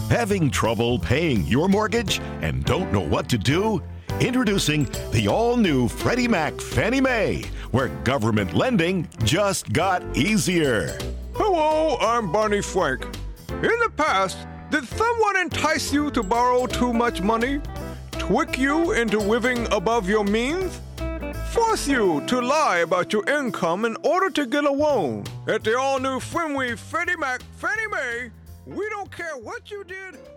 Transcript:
Having trouble paying your mortgage and don't know what to do? Introducing the all-new Freddie Mac Fannie Mae, where government lending just got easier. Hello, I'm Barney Frank. In the past, did someone entice you to borrow too much money? Trick you into living above your means? Force you to lie about your income in order to get a loan? At the all-new Freddie Mac Fannie Mae, we don't care what you did